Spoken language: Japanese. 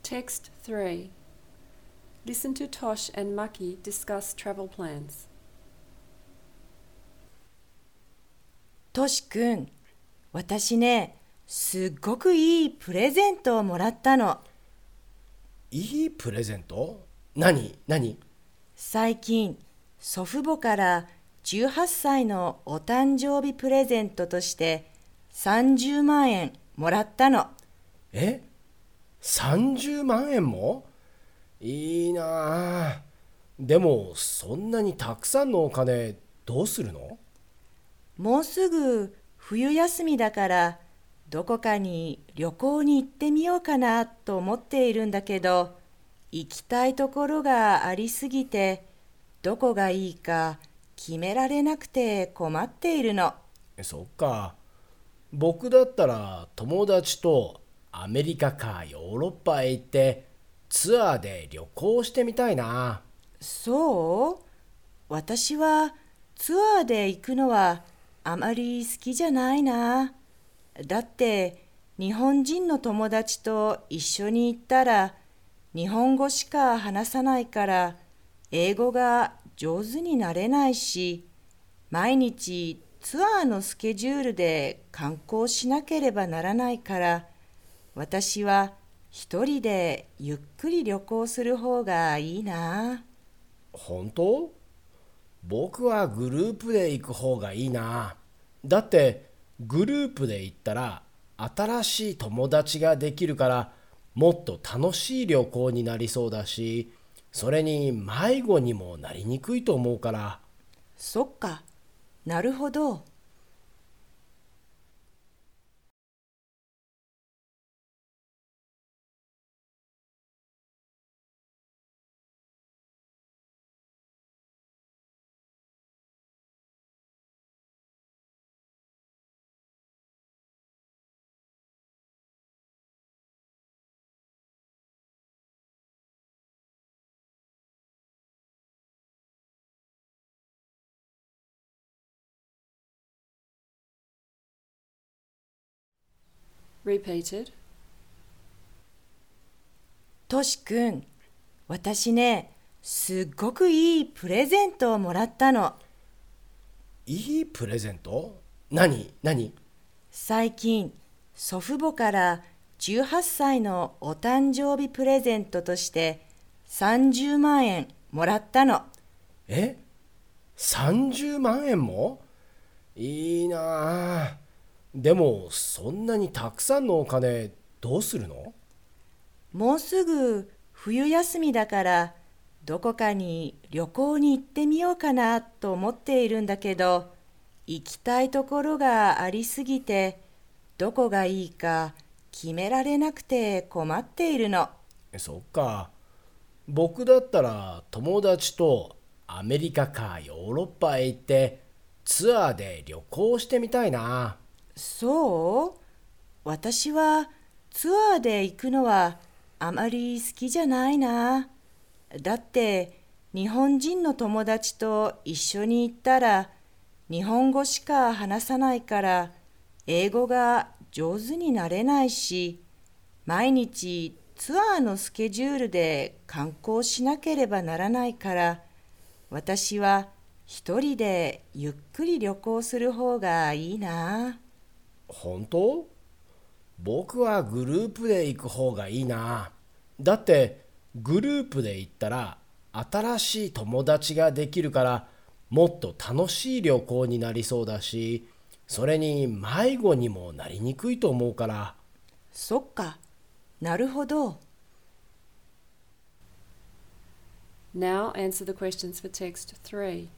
Text 3. Listen to Tosh and Maki discuss travel plans. トシ君、私ね、すっごくいいプレゼントをもらったの。 いいプレゼント？何？ 最近、祖父母から18歳のお誕生日プレゼントとして30万円もらったの。 え？ 30 万円も？いいなあ。でもそんなにたくさんのお金どうするの？ もうすぐ冬休みだから、どこかに旅行に行ってみようかなと思っているんだけど、行きたいところがありすぎて、どこがいいか決められなくて困っているの。 そっか。僕だったら友達とアメリカかヨーロッパへ行ってツアーで旅行してみたいな。 そう？私はツアーで行くのはあまり好きじゃないな。だって日本人の友達と一緒に行ったら日本語しか話さないから英語が上手になれないし、毎日ツアーのスケジュールで観光しなければならないから、私は一人でゆっくり旅行する方がいいな。 本当？僕はグループで行く方がいいな。だってグループで行ったら新しい友達ができるからもっと楽しい旅行になりそうだし、それに迷子にもなりにくいと思うから。 そっか、なるほど。 Repeated. トシ君、私ね、すっごくいいプレゼントをもらったの。 いいプレゼント？何？ 最近、祖父母から18歳のお誕生日プレゼントとして30万円もらったの。 え？ 30 万円も？いいなあ。でもそんなにたくさんのお金どうするの？ もうすぐ冬休みだから、どこかに旅行に行ってみようかなと思っているんだけど、行きたいところがありすぎて、どこがいいか決められなくて困っているの。 そっか。僕だったら友達とアメリカかヨーロッパへ行ってツアーで旅行してみたいな。 そう？私はツアーで行くのはあまり好きじゃないな。だって日本人の友達と一緒に行ったら日本語しか話さないから英語が上手になれないし、毎日ツアーのスケジュールで観光しなければならないから、私は一人でゆっくり旅行する方がいいな。 本当？僕はグループで行く方がいいな。だってグループで行ったら新しい友達ができるからもっと楽しい旅行になりそうだし、それに迷子にもなりにくいと思うから。 そっか、なるほど。 Now answer the questions for text 3.